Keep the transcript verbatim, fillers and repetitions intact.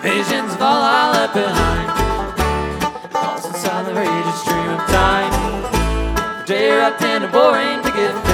Visions of all I left behind, lost inside the raging stream of time. The day wrapped in a boring ticket.